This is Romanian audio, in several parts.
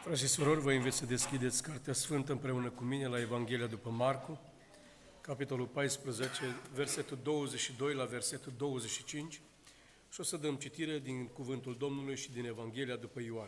Frați și surori, vă invit să deschideți Cartea Sfântă împreună cu mine la Evanghelia după Marcu, capitolul 14, versetul 22 la versetul 25 și o să dăm citire din Cuvântul Domnului și din Evanghelia după Ioan.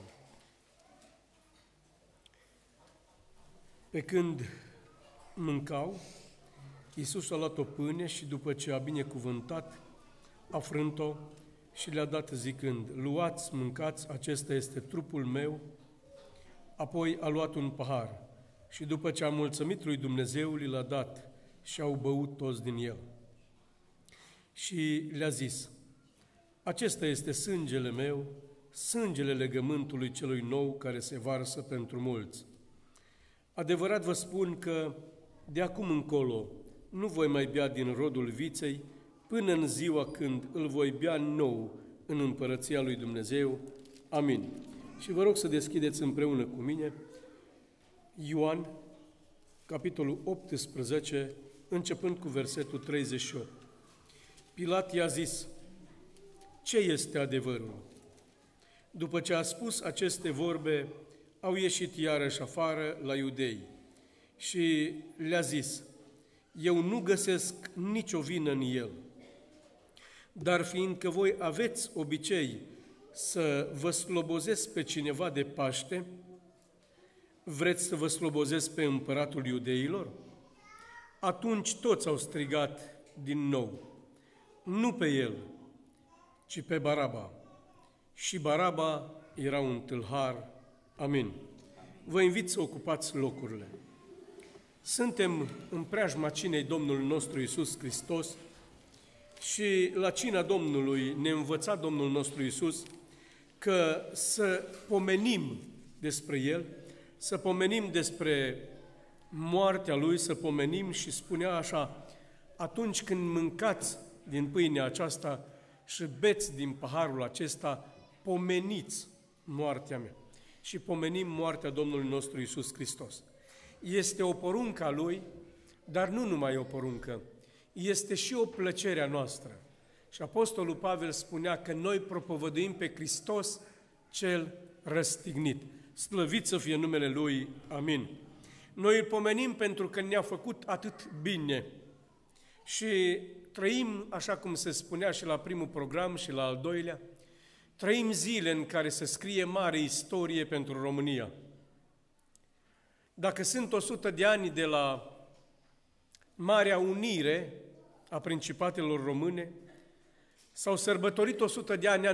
Pe când mâncau, Iisus a luat o pâine și după ce a binecuvântat, a frânt-o și le-a dat zicând: luați, mâncați, acesta este trupul meu. Apoi a luat un pahar și după ce a mulțumit lui Dumnezeu, li l-a dat și au băut toți din el. Și le-a zis: acesta este sângele meu, sângele legământului celui nou care se varsă pentru mulți. Adevărat vă spun că de acum încolo nu voi mai bea din rodul viței până în ziua când îl voi bea nou în împărăția lui Dumnezeu. Amin. Și vă rog să deschideți împreună cu mine Ioan, capitolul 18, începând cu versetul 38. Pilat i-a zis: ce este adevărul? După ce a spus aceste vorbe, au ieșit iarăși afară la iudei și le-a zis: eu nu găsesc nicio vină în el. Dar fiindcă voi aveți obicei să vă slobozesc pe cineva de Paște, vreți să vă slobozesc pe împăratul iudeilor? Atunci toți au strigat din nou: nu pe el, ci pe Baraba. Și Baraba era un tâlhar. Amin. Vă invit să ocupați locurile. Suntem în preajma cinei Domnului nostru Iisus Hristos și la cina Domnului ne învăța Domnul nostru Iisus că să pomenim despre El, să pomenim despre moartea Lui, să pomenim și spunea așa: atunci când mâncați din pâinea aceasta și beți din paharul acesta, pomeniți moartea mea. Și pomenim moartea Domnului nostru Iisus Hristos. Este o poruncă a Lui, dar nu numai o poruncă, este și o plăcere a noastră. Și Apostolul Pavel spunea că noi propovăduim pe Hristos cel răstignit. Slăvit să fie numele Lui. Amin. Noi îl pomenim pentru că ne-a făcut atât bine și trăim, așa cum se spunea și la primul program și la al doilea, trăim zile în care se scrie mare istorie pentru România. Dacă sunt 100 de ani de la Marea Unire a Principatelor Române, s-au sărbătorit 100 de ani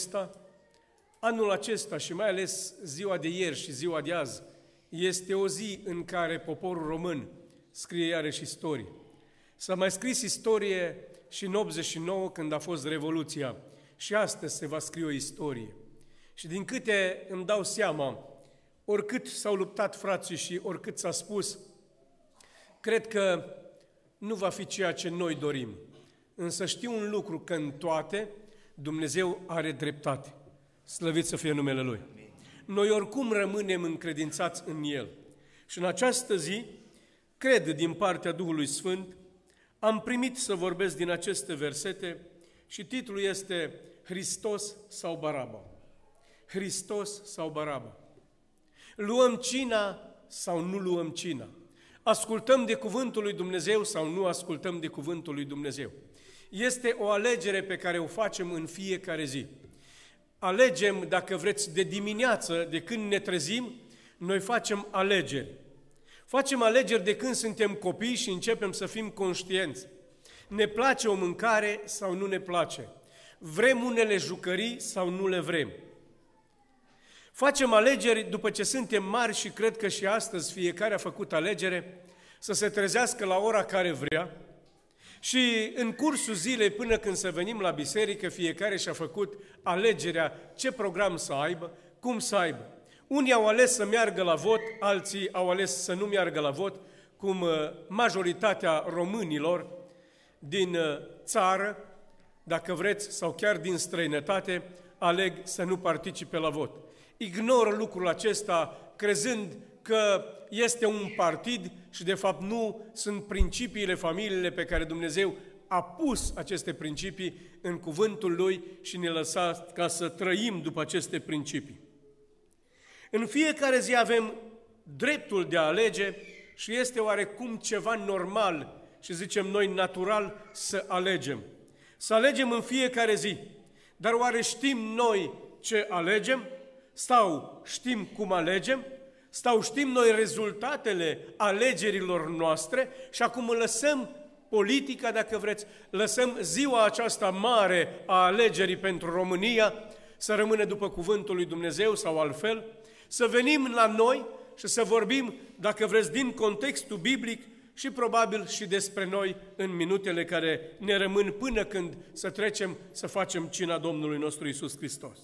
anul acesta și mai ales ziua de ieri și ziua de azi, este o zi în care poporul român scrie iarăși istorie. S-a mai scris istorie și în 89 când a fost Revoluția și astăzi se va scrie o istorie. Și din câte îmi dau seama, oricât s-au luptat frații și oricât s-a spus, cred că nu va fi ceea ce noi dorim. Însă știu un lucru, că în toate Dumnezeu are dreptate. Slăvit să fie numele Lui. Noi oricum rămânem încredințați în El. Și în această zi, cred din partea Duhului Sfânt, am primit să vorbesc din aceste versete și titlul este Hristos sau Baraba. Hristos sau Baraba. Luăm cina sau nu luăm cina? Ascultăm de cuvântul lui Dumnezeu sau nu ascultăm de cuvântul lui Dumnezeu? Este o alegere pe care o facem în fiecare zi. Alegem, dacă vreți, de dimineață, de când ne trezim, noi facem alegeri. Facem alegeri de când suntem copii și începem să fim conștienți. Ne place o mâncare sau nu ne place? Vrem unele jucării sau nu le vrem? Facem alegeri după ce suntem mari și cred că și astăzi fiecare a făcut alegere să se trezească la ora care vrea și în cursul zilei până când să venim la biserică fiecare și-a făcut alegerea ce program să aibă, cum să aibă. Unii au ales să meargă la vot, alții au ales să nu meargă la vot, cum majoritatea românilor din țară, dacă vreți, sau chiar din străinătate, aleg să nu participe la vot. Ignoră lucrul acesta crezând că este un partid și de fapt nu sunt principiile, familiile pe care Dumnezeu a pus aceste principii în cuvântul Lui și ne lăsa ca să trăim după aceste principii. În fiecare zi avem dreptul de a alege și este oarecum ceva normal și zicem noi natural să alegem. Să alegem în fiecare zi. Dar oare știm noi ce alegem? Sau știm cum alegem? Sau știm noi rezultatele alegerilor noastre? Și acum lăsăm politica, dacă vreți, lăsăm ziua aceasta mare a alegerii pentru România să rămâne după cuvântul lui Dumnezeu sau altfel, să venim la noi și să vorbim, dacă vreți, din contextul biblic și probabil și despre noi în minutele care ne rămân până când să trecem să facem cina Domnului nostru Iisus Hristos.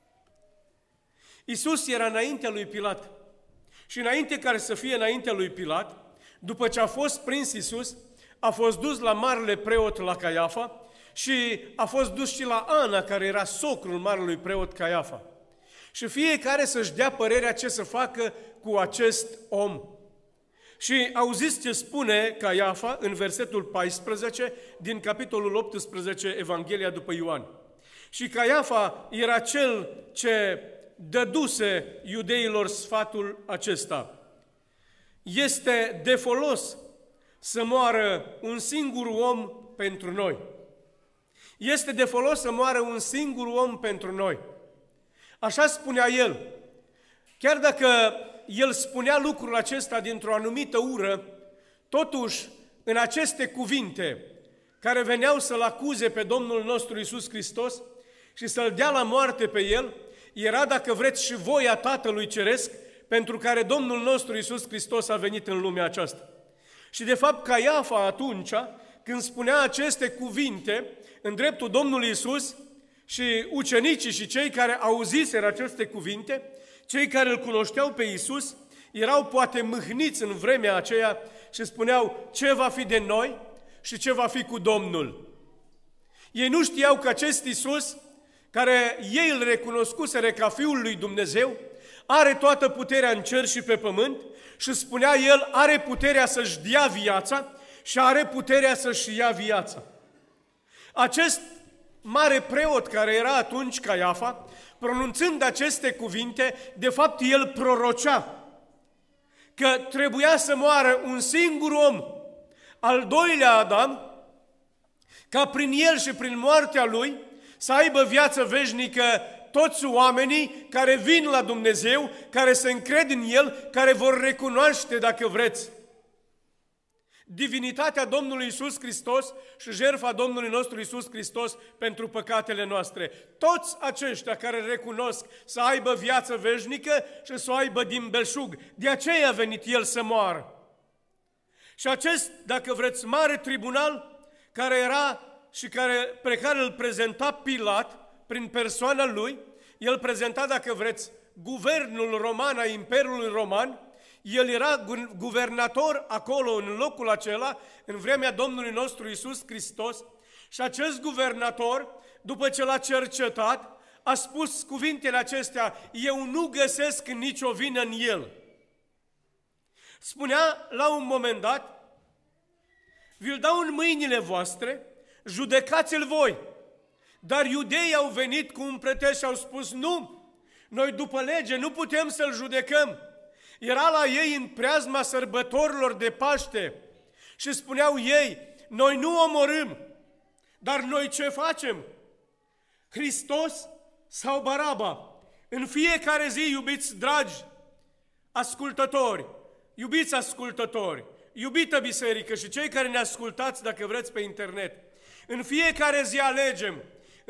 Iisus era înaintea lui Pilat și înainte care să fie înaintea lui Pilat, după ce a fost prins Iisus, a fost dus la marele preot la Caiafa și a fost dus și la Ana, care era socrul marelui preot Caiafa. Și fiecare să-și dea părerea ce să facă cu acest om. Și auziți ce spune Caiafa în versetul 14 din capitolul 18, Evanghelia după Ioan. Și Caiafa era cel ce dăduse iudeilor sfatul acesta. Este de folos să moară un singur om pentru noi. Este de folos să moară un singur om pentru noi. Așa spunea el. Chiar dacă el spunea lucrul acesta dintr-o anumită ură, totuși, în aceste cuvinte care veneau să-L acuze pe Domnul nostru Iisus Hristos și să-L dea la moarte pe El, era, dacă vreți, și voia Tatălui Ceresc, pentru care Domnul nostru Iisus Hristos a venit în lumea aceasta. Și de fapt Caiafa atunci, când spunea aceste cuvinte în dreptul Domnului Iisus, și ucenicii și cei care auziseră aceste cuvinte, cei care îl cunoșteau pe Iisus, erau poate mâhniți în vremea aceea și spuneau ce va fi de noi și ce va fi cu Domnul. Ei nu știau că acest Iisus, care ei îl recunoscuseră ca Fiul lui Dumnezeu, are toată puterea în cer și pe pământ și spunea el, are puterea să-și dea viața și are puterea să-și ia viața. Acest mare preot care era atunci Caiafa, pronunțând aceste cuvinte, de fapt el prorocea că trebuia să moară un singur om, al doilea Adam, ca prin el și prin moartea lui să aibă viață veșnică toți oamenii care vin la Dumnezeu, care se încred în El, care vor recunoaște, dacă vreți, divinitatea Domnului Iisus Hristos și jertfa Domnului nostru Iisus Hristos pentru păcatele noastre. Toți aceștia care recunosc să aibă viață veșnică și să o aibă din belșug. De aceea a venit El să moară. Și acest, dacă vreți, mare tribunal care era și pe care îl prezenta Pilat prin persoana lui, el prezenta, dacă vreți, guvernul roman a Imperiului Roman. El era guvernator acolo, în locul acela, în vremea Domnului nostru Iisus Hristos, și acest guvernator, după ce l-a cercetat, a spus cuvintele acestea, eu nu găsesc nicio vină în el. Spunea la un moment dat, vi-l dau în mâinile voastre, judecați-l voi. Dar iudeii au venit cu un pretext și au spus, nu, noi după lege nu putem să-l judecăm. Era la ei în preajma sărbătorilor de Paște și spuneau ei, noi nu omorâm, dar noi ce facem? Hristos sau Baraba? În fiecare zi, iubiți dragi ascultători, iubiți ascultători, iubită biserică și cei care ne ascultați, dacă vreți, pe internet, în fiecare zi alegem,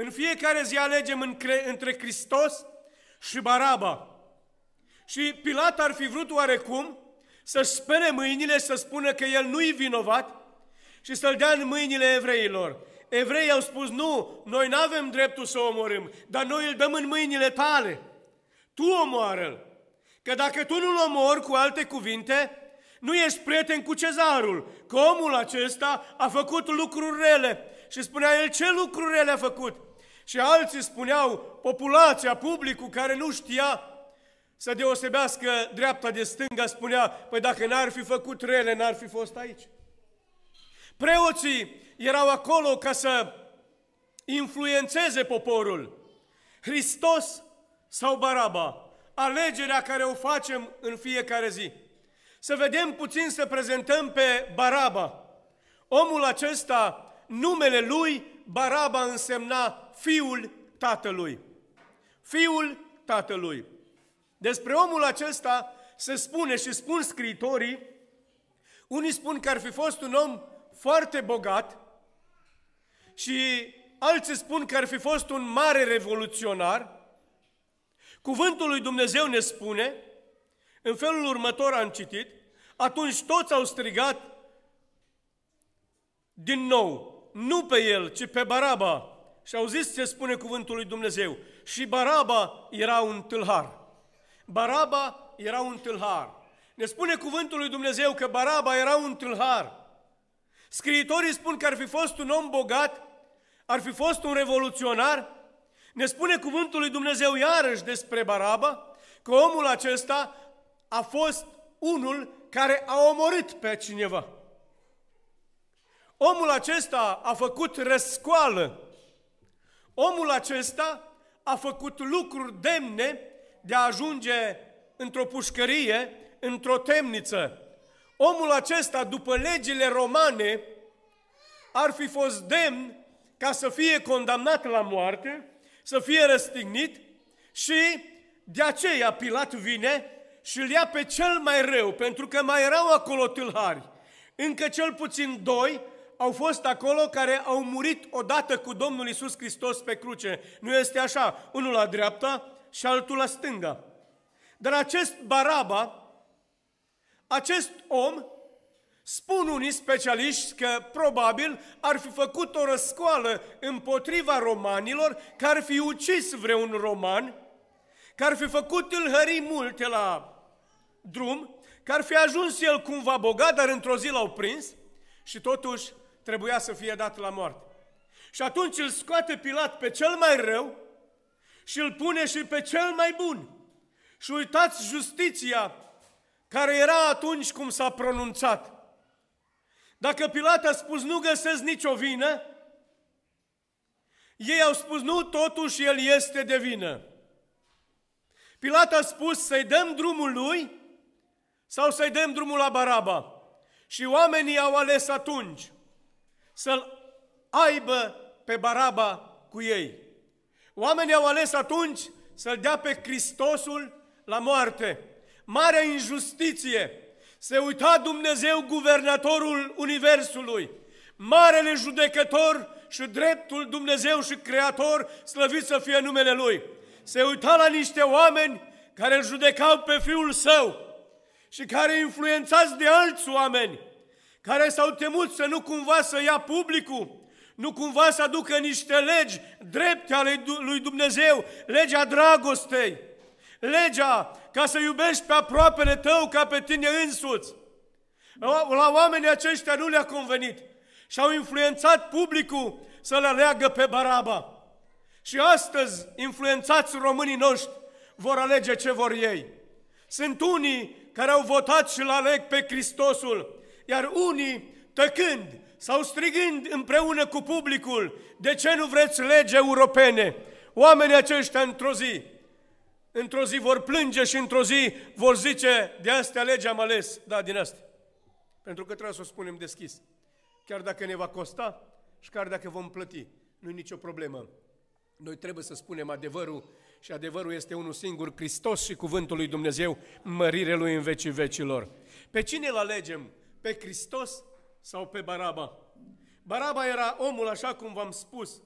între Hristos și Baraba. Și Pilat ar fi vrut oarecum să-și spele mâinile și să spună că el nu-i vinovat și să-l dea în mâinile evreilor. Evreii au spus, nu, noi nu avem dreptul să o omorâm, dar noi îl dăm în mâinile tale. Tu omoară-l. Că dacă tu nu-l omori, cu alte cuvinte, nu ești prieten cu cezarul, că omul acesta a făcut lucruri rele. Și spunea el, ce lucruri rele a făcut? Și alții spuneau, populația, publicul care nu știa să deosebească dreapta de stânga, spunea, păi dacă n-ar fi făcut rele, n-ar fi fost aici. Preoții erau acolo ca să influențeze poporul. Hristos sau Baraba? alegerea care o facem în fiecare zi. Să vedem puțin, să prezentăm pe Baraba. Omul acesta, numele lui Baraba însemna fiul tatălui. Fiul tatălui. Despre omul acesta se spune și spun scriitorii, unii spun că ar fi fost un om foarte bogat și alții spun că ar fi fost un mare revoluționar. Cuvântul lui Dumnezeu ne spune, în felul următor am citit, atunci toți au strigat din nou, nu pe el, ci pe Baraba. Și au zis ce spune cuvântul lui Dumnezeu. Și Baraba era un tâlhar. Baraba era un tâlhar. Ne spune cuvântul lui Dumnezeu că Baraba era un tâlhar. Scriitorii spun că ar fi fost un om bogat, ar fi fost un revoluționar. Ne spune cuvântul lui Dumnezeu iarăși despre Baraba că omul acesta a fost unul care a omorât pe cineva. Omul acesta a făcut răscoală. Omul acesta a făcut lucruri demne de a ajunge într-o pușcărie, într-o temniță. Omul acesta, după legile romane, ar fi fost demn ca să fie condamnat la moarte, să fie răstignit și de aceea Pilat vine și îl ia pe cel mai rău, pentru că mai erau acolo tâlhari. Încă cel puțin 2 au fost acolo care au murit odată cu Domnul Iisus Hristos pe cruce. Nu este așa? Unul la dreapta și altul la stânga. Dar acest Baraba, acest om, spun unii specialiști că probabil ar fi făcut o răscoală împotriva romanilor, că ar fi ucis vreun roman, că ar fi făcut tâlhării multe la drum, că ar fi ajuns el cumva bogat, dar într-o zi l-au prins și totuși trebuia să fie dat la moarte. Și atunci îl scoate Pilat pe cel mai rău și îl pune și pe cel mai bun. Și uitați justiția care era atunci cum s-a pronunțat. Dacă Pilat a spus nu găsesc nicio vină, ei au spus nu, totuși el este de vină. Pilat a spus să-i dăm drumul lui sau să-i dăm drumul la Baraba. Și oamenii au ales atunci să-l aibă pe Baraba cu ei. Oamenii au ales atunci să-l dea pe Hristosul la moarte. Marea injustiție. Se uita Dumnezeu, guvernatorul universului, marele judecător și dreptul Dumnezeu și Creator, slăvit să fie numele Lui. Se uita la niște oameni care îl judecau pe Fiul Său și care, influențați de alți oameni, care s-au temut să nu cumva să ia publicul, nu cumva să aducă niște legi drepte ale lui Dumnezeu, legea dragostei, legea ca să iubești pe aproapele tău ca pe tine însuți. La oamenii aceștia nu le-a convenit și au influențat publicul să-l aleagă pe Baraba. Și astăzi, influențați românii noștri, vor alege ce vor ei. Sunt unii care au votat și îl aleg pe Hristosul, iar unii, tăcând sau strigând împreună cu publicul, de ce nu vreți legi europene? Oamenii aceștia într-o zi vor plânge și într-o zi vor zice, de astea legi am ales, da, din astea. Pentru că trebuie să o spunem deschis. Chiar dacă ne va costa și chiar dacă vom plăti, nu e nicio problemă. Noi trebuie să spunem adevărul și adevărul este unul singur, Hristos și cuvântul lui Dumnezeu, mărire Lui în vecii vecilor. Pe cine îl alegem? Pe Hristos sau pe Baraba? Baraba era omul, așa cum v-am spus.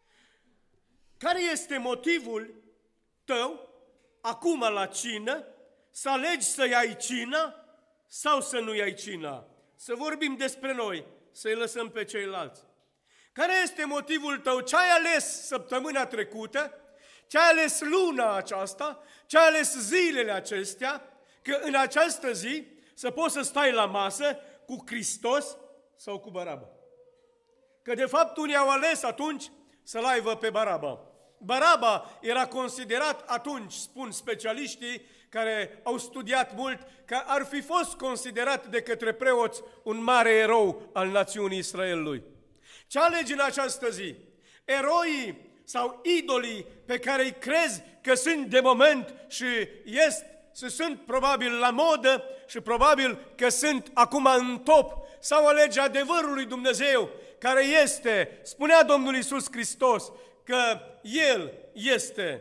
Care este motivul tău, acum la cină, să alegi să iei cina sau să nu iei cina? Să vorbim despre noi, să-i lăsăm pe ceilalți. Care este motivul tău? Ce ai ales săptămâna trecută? Ce ai ales luna aceasta? Ce ai ales zilele acestea? Că în această zi să poți să stai la masă cu Hristos sau cu Baraba. Că de fapt unii au ales atunci să-l aibă pe Baraba. Baraba era considerat atunci, spun specialiștii care au studiat mult, că ar fi fost considerat de către preoți un mare erou al națiunii Israelului. Ce alegi în această zi? Eroii sau idolii pe care îi crezi că sunt de moment și sunt probabil la modă și probabil că sunt acum în top, sau alegi adevărul lui Dumnezeu, care este, spunea Domnul Iisus Hristos, că El este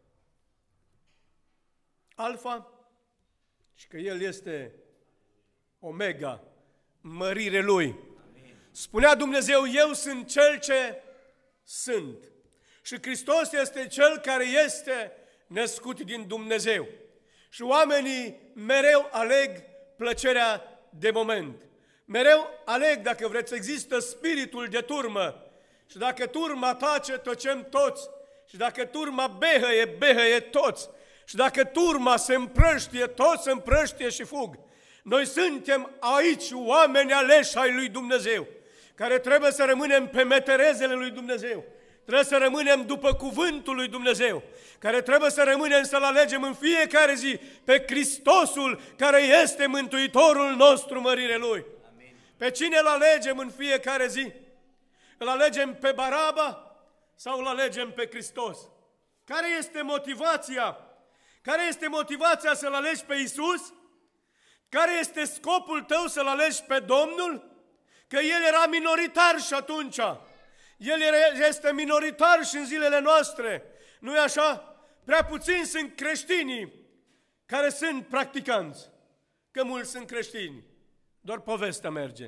Alfa și că El este Omega, mărire Lui. Spunea Dumnezeu, eu sunt Cel ce sunt. Și Hristos este Cel care este născut din Dumnezeu. Și oamenii mereu aleg plăcerea de moment. Mereu aleg, dacă vreți, există spiritul de turmă. Și dacă turma tace, tăcem toți. Și dacă turma behăie, behăie toți. Și dacă turma se împrăștie, toți se împrăștie și fug. Noi suntem aici oameni aleși ai lui Dumnezeu, care trebuie să rămânem pe meterezele lui Dumnezeu. Trebuie să rămânem după cuvântul lui Dumnezeu, care trebuie să rămânem să-L alegem în fiecare zi pe Hristosul care este Mântuitorul nostru, mărire Lui. Amin. Pe cine îl alegem în fiecare zi? Îl alegem pe Baraba sau îl alegem pe Hristos? Care este motivația? Care este motivația să-L alegi pe Iisus? Care este scopul tău să-L alegi pe Domnul? Că El era minoritar și atunci. El este minoritar și în zilele noastre. Nu-i așa? Prea puțini sunt creștinii care sunt practicanți. Că mulți sunt creștini. Doar povestea merge.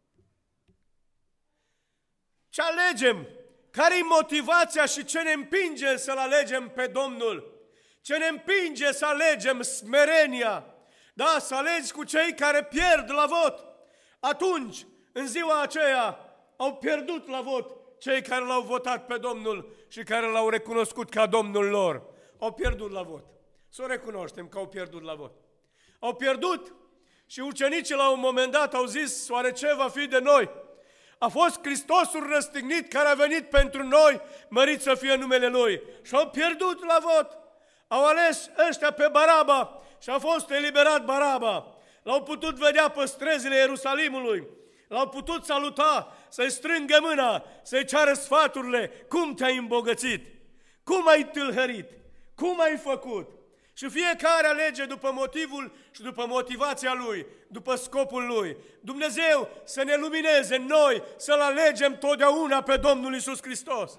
Ce alegem? Care-i motivația și ce ne împinge să-L alegem pe Domnul? Ce ne împinge să alegem smerenia? Da, să alegi cu cei care pierd la vot. Atunci, în ziua aceea, au pierdut la vot cei care L-au votat pe Domnul și care L-au recunoscut ca Domnul lor. Au pierdut la vot. Să o recunoaștem că au pierdut la vot. Au pierdut și ucenicii la un moment dat au zis, oare ce va fi de noi? A fost Hristosul răstignit care a venit pentru noi, mărit să fie numele Lui. Și au pierdut la vot. Au ales ăștia pe Baraba și a fost eliberat Baraba. L-au putut vedea pe străzile Ierusalimului. L-au putut saluta, să-i strângă mâna, să-i ceară sfaturile. Cum te-ai îmbogățit? Cum ai tâlhărit? Cum ai făcut? Și fiecare alege după motivul și după motivația lui, după scopul lui. Dumnezeu să ne lumineze noi, să-L alegem totdeauna pe Domnul Iisus Hristos.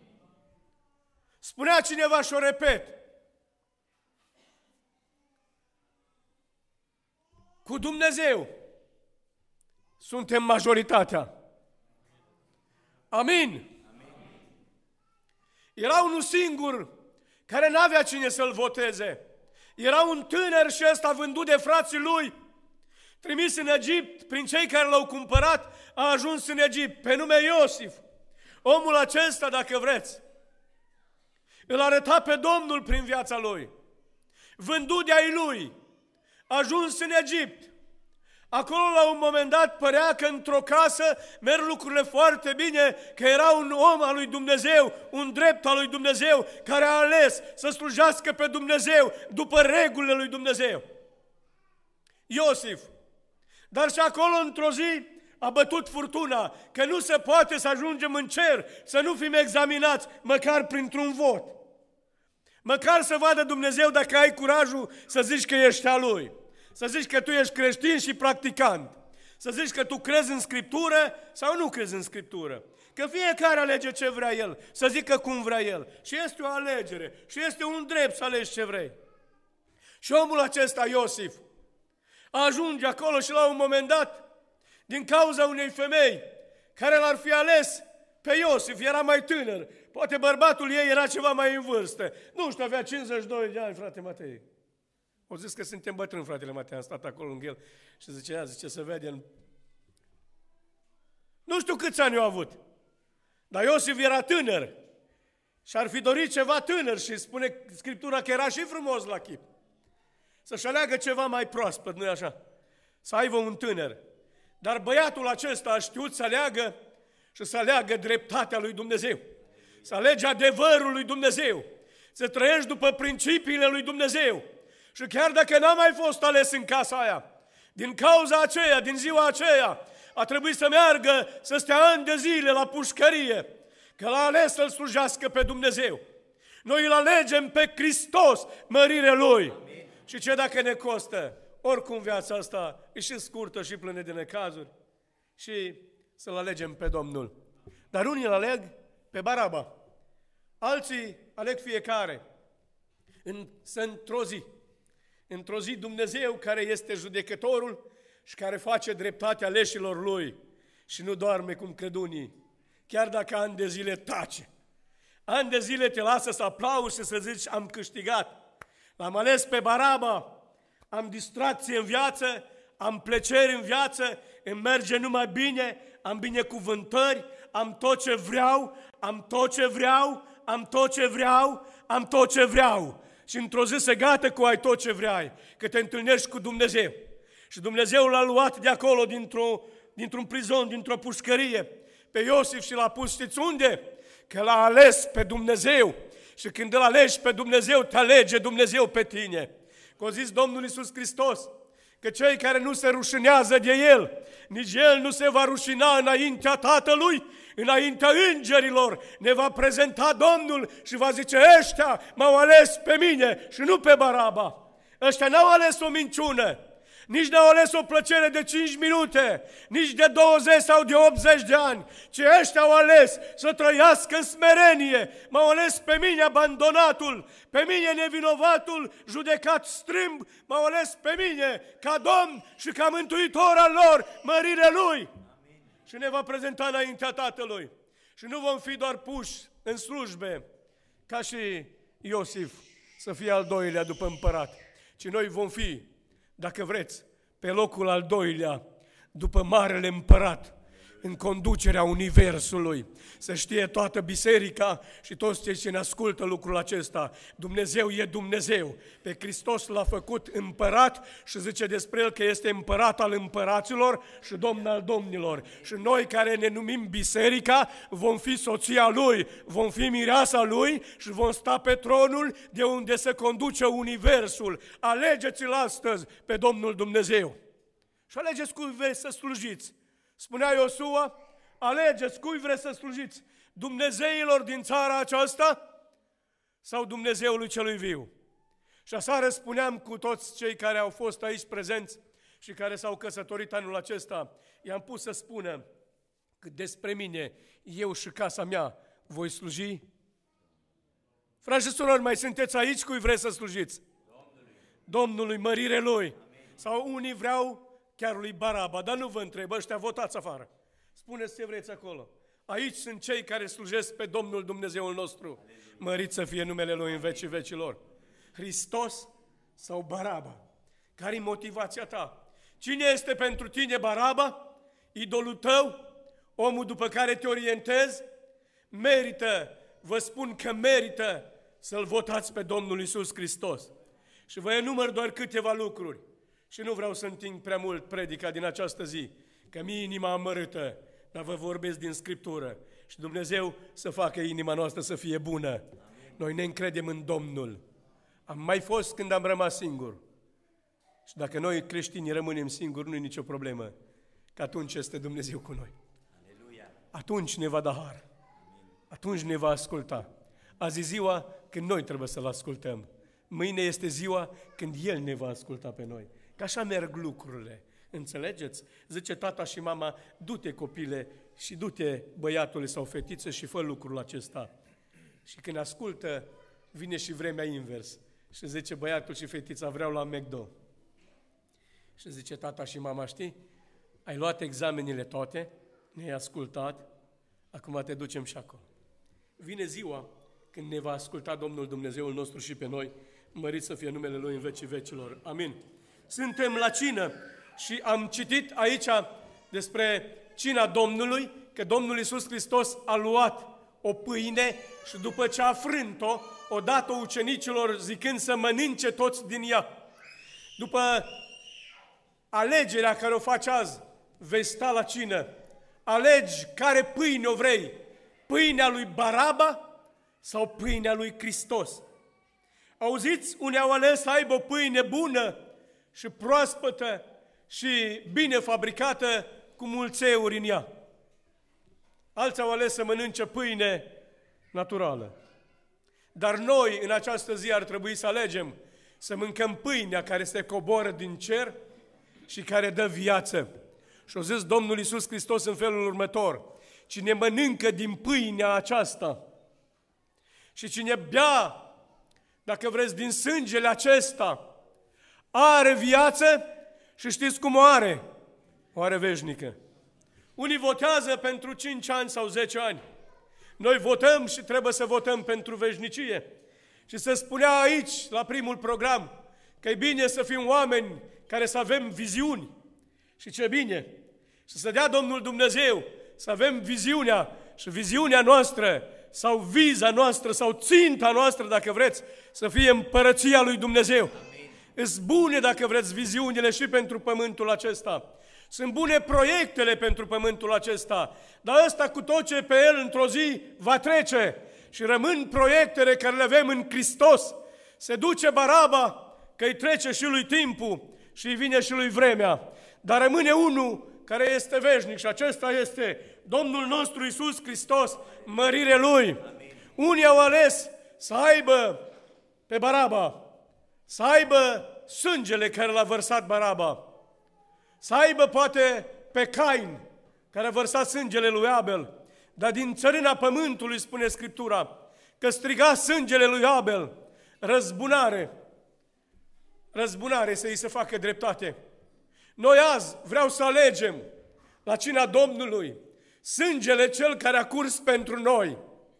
Spunea cineva și o repet. Cu Dumnezeu suntem majoritatea. Amin. Era unul singur care n-avea cine să-l voteze. Era un tânăr și ăsta vândut de frații lui, trimis în Egipt prin cei care l-au cumpărat, a ajuns în Egipt, pe nume Iosif. Omul acesta, dacă vreți, îl arăta pe Domnul prin viața lui. Vândut de ai lui, a ajuns în Egipt. Acolo, la un moment dat, părea că într-o casă merg lucrurile foarte bine, că era un om al lui Dumnezeu, un drept al lui Dumnezeu, care a ales să slujească pe Dumnezeu după regulile lui Dumnezeu. Iosif. Dar și acolo, într-o zi, a bătut furtuna, că nu se poate să ajungem în cer, să nu fim examinați, măcar printr-un vot. Măcar să vadă Dumnezeu dacă ai curajul să zici că ești a Lui. Să zici că tu ești creștin și practicant. Să zici că tu crezi în Scriptură sau nu crezi în Scriptură. Că fiecare alege ce vrea el, să zică cum vrea el. Și este o alegere și este un drept să alegi ce vrei. Și omul acesta, Iosif, ajunge acolo și la un moment dat, din cauza unei femei care l-ar fi ales pe Iosif, era mai tânăr. Poate bărbatul ei era ceva mai în vârstă. Nu știu, avea 52 de ani, frate Matei. O zis că suntem bătrâni, fratele Matei, am stat acolo lângă el și zice, să vede. Nu știu câți ani au avut, dar Iosif era tânăr și ar fi dorit ceva tânăr și spune Scriptura că era și frumos la chip. Să-și aleagă ceva mai proaspăt, nu-i așa? Să aibă un tânăr. Dar băiatul acesta a știut să aleagă și să aleagă dreptatea lui Dumnezeu. Să alege adevărul lui Dumnezeu. Să trăiești după principiile lui Dumnezeu. Și chiar dacă n-a mai fost ales în casa aia, din cauza aceea, din ziua aceea, a trebuit să meargă, să stea ani de zile la pușcărie, că l-a ales să-L slujească pe Dumnezeu. Noi îl alegem pe Hristos, mărire Lui. Amin. Și ce dacă ne costă? Oricum viața asta e și scurtă și plină de necazuri. Și să-L alegem pe Domnul. Dar unii îl aleg pe Baraba. Alții aleg fiecare. Într-o zi Dumnezeu, care este judecătorul și care face dreptate aleșilor Lui și nu doarme cum cred unii, chiar dacă ani de zile tace. Ani de zile te lasă să aplauzi și să zici, am câștigat. L-am ales pe Baraba, am distracție în viață, am plăceri în viață, îmi merge numai bine, am binecuvântări, am tot ce vreau, am tot ce vreau, am tot ce vreau, am tot ce vreau. Și într-o zi se gata cu ai tot ce vrei, că te întâlnești cu Dumnezeu. Și Dumnezeu l-a luat de acolo, dintr-un prizon, dintr-o pușcărie, pe Iosif și l-a pus, știți unde? Că l-a ales pe Dumnezeu. Și când îl alegi pe Dumnezeu, te alege Dumnezeu pe tine. Că a zis Domnul Iisus Hristos, că cei care nu se rușinează de El, nici El nu se va rușina înaintea Tatălui, înaintea îngerilor, ne va prezenta Domnul și va zice, ăștia m-au ales pe mine și nu pe Baraba. Ăștia n-au ales o minciună, nici n-au ales o plăcere de 5 minute, nici de 20 sau de 80 de ani, ci ăștia au ales să trăiască în smerenie. M-au ales pe mine abandonatul, pe mine nevinovatul, judecat strâmb, m-au ales pe mine ca Domn și ca Mântuitor al lor, mărire Lui. Amin. Și ne va prezenta înaintea Tatălui. Și nu vom fi doar puși în slujbe, ca și Iosif, să fie al doilea după împărat, ci noi vom fi, dacă vreți, pe locul al doilea, după Marele Împărat, în conducerea Universului. Să știe toată biserica și toți cei ce ne ascultă lucrul acesta. Dumnezeu e Dumnezeu. Pe Hristos l-a făcut împărat și zice despre El că este împărat al împăraților și domn al domnilor. Și noi care ne numim biserica vom fi soția Lui, vom fi mireasa Lui și vom sta pe tronul de unde se conduce Universul. Alegeți-L astăzi pe Domnul Dumnezeu. Și alegeți cui vreți să slujiți. Spunea Iosua, alegeți cui vreți să slujiți, Dumnezeilor din țara aceasta sau Dumnezeului celui viu. Și aseară spuneam cu toți cei care au fost aici prezenți și care s-au căsătorit anul acesta, i-am pus să spună că despre mine, eu și casa mea voi sluji. Frați și surori, mai sunteți aici cui vreți să slujiți? Domnului, mărire Lui. Amin. Sau unii vreau chiar lui Baraba, dar nu vă întreb, ăștia votați afară. Spuneți ce vreți acolo. Aici sunt cei care slujesc pe Domnul Dumnezeul nostru. Mărit să fie numele Lui în vecii vecilor. Hristos sau Baraba? Care-i motivația ta? Cine este pentru tine Baraba? Idolul tău? Omul după care te orientezi? Merită, vă spun că merită să-L votați pe Domnul Iisus Hristos. Și vă enumăr doar câteva lucruri. Și nu vreau să întind prea mult predica din această zi, că mi-e inima amărâtă, dar vă vorbesc din Scriptură. Și Dumnezeu să facă inima noastră să fie bună. Amin. Noi ne încredem în Domnul. Am mai fost când am rămas singur. Și dacă noi creștini rămânem singuri, nu e nicio problemă, că atunci este Dumnezeu cu noi. Aleluia. Atunci ne va da har. Atunci ne va asculta. Azi e ziua când noi trebuie să-L ascultăm. Mâine este ziua când El ne va asculta pe noi. Că așa merg lucrurile. Înțelegeți? Zice tata și mama, du-te copile și du-te băiatule sau fetiță și fă lucrul acesta. Și când ascultă, vine și vremea invers. Și zice băiatul și fetița, vreau la McDo. Și zice tata și mama, știi, ai luat examenele toate, ne-ai ascultat, acum te ducem și acolo. Vine ziua când ne va asculta Domnul Dumnezeul nostru și pe noi, mărit să fie numele Lui în vecii vecilor. Amin. Suntem la cină și am citit aici despre cina Domnului, că Domnul Iisus Hristos a luat o pâine și după ce a frânt-o, o dat-o ucenicilor zicând să mănânce toți din ea. După alegerea care o faci azi, vei sta la cină, alegi care pâine o vrei, pâinea lui Baraba sau pâinea lui Hristos. Auziți, unii au ales să aibă o pâine bună și proaspătă și bine fabricată cu mulțeuri în ea. alții au ales să mănânce pâine naturală. Dar noi, în această zi, ar trebui să alegem să mâncăm pâinea care se coboară din cer și care dă viață. Și a zis Domnul Iisus Hristos în felul următor: cine mănâncă din pâinea aceasta și cine bea, dacă vreți, din sângele acesta, are viață și știți cum o are? O are veșnică. Unii votează pentru 5 ani sau 10 ani. Noi votăm și trebuie să votăm pentru veșnicie. Și se spunea aici, la primul program, că e bine să fim oameni care să avem viziuni. Și ce bine! Și să dea Domnul Dumnezeu să avem viziunea și viziunea noastră sau viza noastră sau ținta noastră, dacă vreți, să fie împărăția lui Dumnezeu. Îs bune, dacă vreți, viziunile și pentru pământul acesta. Sunt bune proiectele pentru pământul acesta, dar ăsta cu tot ce pe el într-o zi va trece și rămân proiectele care le avem în Hristos. Se duce Baraba, că îi trece și lui timpul și îi vine și lui vremea, dar rămâne unul care este veșnic și acesta este Domnul nostru Iisus Hristos, mărire Lui. Amin. Unii au ales să aibă pe Baraba, să aibă sângele care l-a vărsat Baraba, să aibă poate pe Cain, care a vărsat sângele lui Abel, dar din țărâna pământului, spune Scriptura, că striga sângele lui Abel, răzbunare, răzbunare să îi se facă dreptate. Noi azi vreau să alegem la cina Domnului sângele cel care a curs pentru noi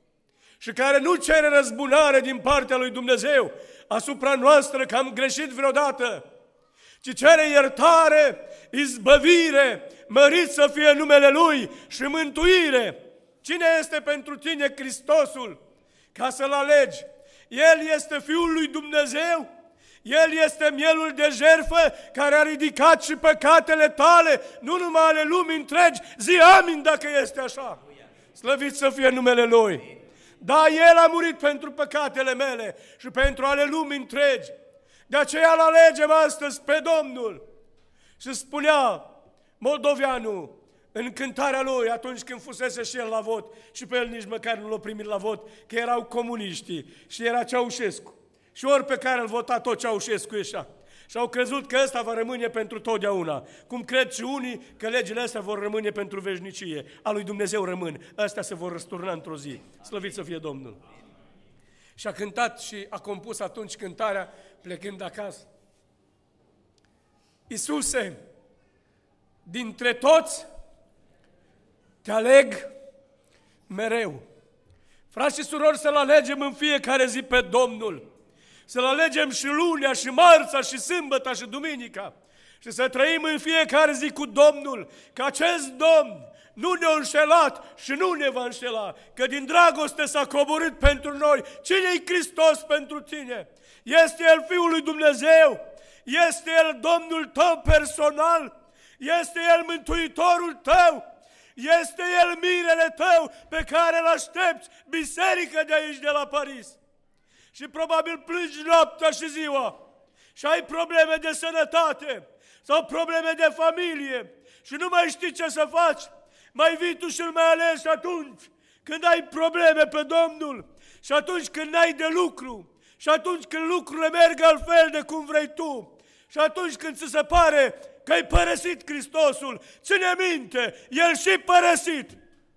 și care nu cere răzbunare din partea lui Dumnezeu asupra noastră că am greșit vreodată, ci cere iertare, izbăvire, mărit să fie numele Lui și mântuire. Cine este pentru tine Hristosul ca să-L alegi? El este Fiul lui Dumnezeu, El este mielul de jertfă care a ridicat și păcatele tale, nu numai ale lumii întregi. Zi amin dacă este așa. Slăvit să fie numele Lui. Da, El a murit pentru păcatele mele și pentru ale lumii întregi. De aceea îl alegem astăzi pe Domnul. Și spunea moldoveanul în cântarea lui atunci când fusese și el la vot, și pe el nici măcar nu l-a primit la vot, că erau comuniștii și era Ceaușescu. Și ori pe care îl vota tot Ceaușescu ieșea. Și au crezut că ăsta va rămâne pentru totdeauna. Cum cred și unii că legile astea vor rămâne pentru veșnicie. A lui Dumnezeu rămân. Astea se vor răsturna într-o zi. Slăvit să fie Domnul. Și a cântat și a compus atunci cântarea plecând acasă. Iisuse, dintre toți te aleg mereu. Frați și surori, să-L alegem în fiecare zi pe Domnul. Să-L alegem și lunea, și marța, și sâmbăta, și duminica. Și să trăim în fiecare zi cu Domnul, că acest Domn nu ne-a înșelat și nu ne va înșela, că din dragoste s-a coborât pentru noi. Cine-i Hristos pentru tine? Este El Fiul lui Dumnezeu? Este El Domnul tău personal? Este El Mântuitorul tău? Este El mirele tău pe care îl aștepți, biserică de aici, de la Paris? Și probabil plângi noaptea și ziua și ai probleme de sănătate sau probleme de familie și nu mai știi ce să faci. Mai vii tu și îl mai alegi atunci când ai probleme pe Domnul și atunci când n-ai de lucru și atunci când lucrurile merg altfel de cum vrei tu și atunci când ți se pare că ai părăsit Hristosul. Ține minte, El și părăsit,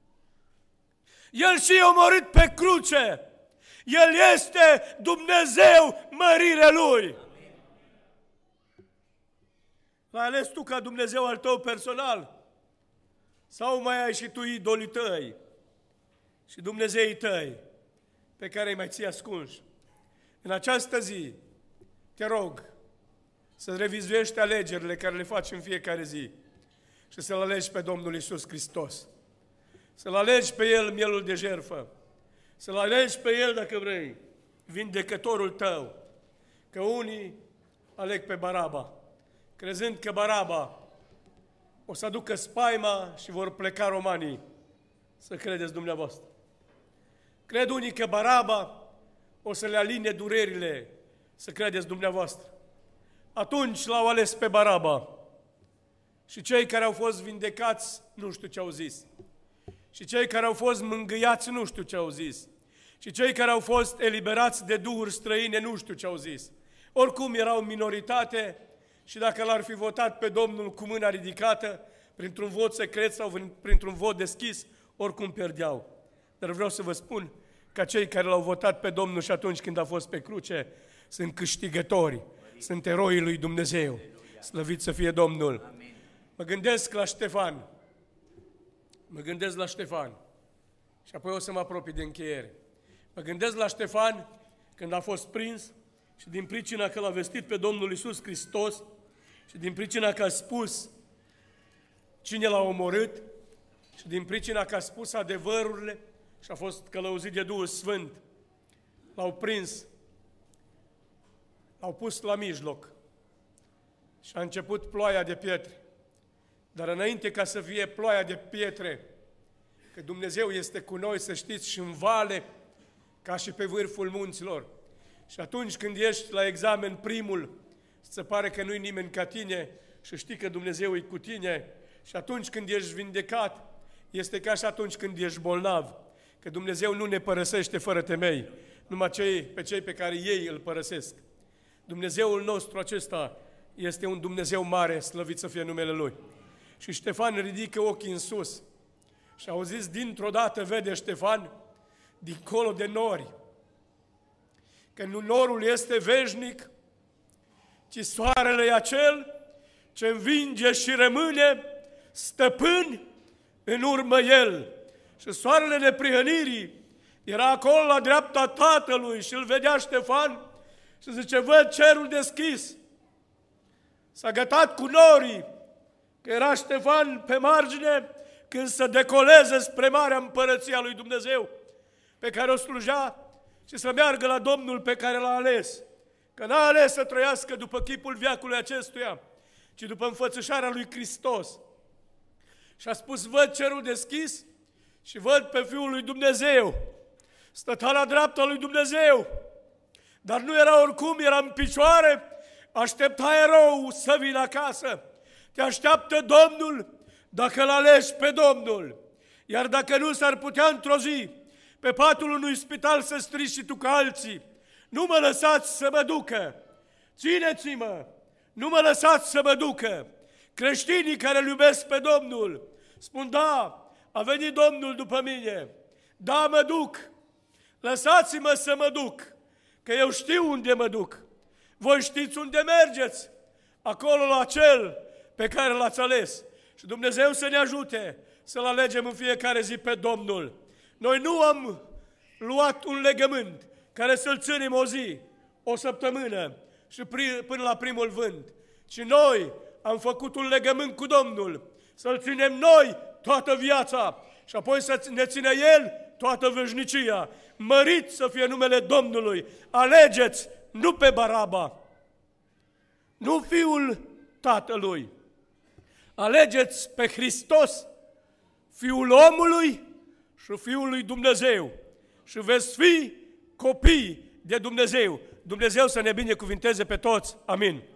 El și omorât pe cruce. El este Dumnezeu, mărire Lui. L-ai ales tu ca Dumnezeu al tău personal? Sau mai ai și tu idolii tăi și Dumnezeii tăi pe care îi mai ții ascunși? În această zi, te rog să revizuiești alegerile care le faci în fiecare zi și să-L alegi pe Domnul Iisus Hristos. Să-L alegi pe El, mielul de jertfă. Să-L alegi pe El, dacă vrei, vindecătorul tău. Că unii aleg pe Baraba, crezând că Baraba o să aducă spaima și vor pleca romanii. Să credeți dumneavoastră. Cred unii că Baraba o să le aline durerile. Să credeți dumneavoastră. Atunci l-au ales pe Baraba. Și cei care au fost vindecați nu știu ce au zis. Și cei care au fost mângâiați nu știu ce au zis. Și cei care au fost eliberați de duhuri străine nu știu ce au zis. Oricum erau minoritate și dacă l-ar fi votat pe Domnul cu mâna ridicată, printr-un vot secret sau printr-un vot deschis, oricum pierdeau. Dar vreau să vă spun că cei care l-au votat pe Domnul și atunci când a fost pe cruce, sunt câștigători, sunt eroii lui Dumnezeu. Slăvit să fie Domnul! Mă gândesc la Ștefan. Și apoi o să mă apropii de încheiere. Mă gândesc la Ștefan când a fost prins și din pricina că l-a vestit pe Domnul Iisus Hristos și din pricina că a spus cine l-a omorât și din pricina că a spus adevărurile și a fost călăuzit de Duhul Sfânt, l-au prins, l-au pus la mijloc și a început ploaia de pietre. Dar înainte ca să fie ploaia de pietre, că Dumnezeu este cu noi, să știți, și în vale, ca și pe vârful munților. Și atunci când ești la examen primul, se pare că nu-i nimeni ca tine și știi că Dumnezeu e cu tine. Și atunci când ești vindecat, este ca și atunci când ești bolnav, că Dumnezeu nu ne părăsește fără temei, numai pe cei pe care ei îl părăsesc. Dumnezeul nostru acesta este un Dumnezeu mare, slăvit să fie numele Lui. Și Ștefan ridică ochii în sus și au zis, dintr-o dată vede Ștefan, dincolo de nori, că nu norul este veșnic, ci soarele e acel ce învinge și rămâne stăpân în urmă el. Și soarele neprihănirii era acolo la dreapta Tatălui și îl vedea Ștefan și zice, văd cerul deschis. S-a gătat cu norii, că era Ștefan pe margine când să decoleze spre marea împărăția lui Dumnezeu, pe care o slujea și să meargă la Domnul pe care l-a ales. Că n-a ales să trăiască după chipul veacului acestuia, ci după înfățișarea lui Hristos. Și a spus, văd cerul deschis și văd pe Fiul lui Dumnezeu. Stătea la dreapta lui Dumnezeu, dar nu era oricum, era în picioare, aștepta erou să vină acasă. Te așteaptă Domnul dacă îl alegi pe Domnul. Iar dacă nu, s-ar putea într-o zi pe patul unui spital să strici și tu ca alții. Nu mă lăsați să mă ducă, țineți-mă, nu mă lăsați să mă ducă. Creștinii care îl iubesc pe Domnul spun, da, a venit Domnul după mine, da, mă duc, lăsați-mă să mă duc, că eu știu unde mă duc. Voi știți unde mergeți, acolo la cel pe care l-ați ales. Și Dumnezeu să ne ajute să-L alegem în fiecare zi pe Domnul. Noi nu am luat un legământ care să-l ținem o zi, o săptămână și până la primul vânt, ci noi am făcut un legământ cu Domnul, să-l ținem noi toată viața și apoi să ne țină El toată veșnicia. Mărit să fie numele Domnului. Alegeți nu pe Baraba, nu fiul tatălui. Alegeți pe Hristos, Fiul omului și Fiul lui Dumnezeu. Și veți fi copii de Dumnezeu. Dumnezeu să ne binecuvinteze pe toți. Amin.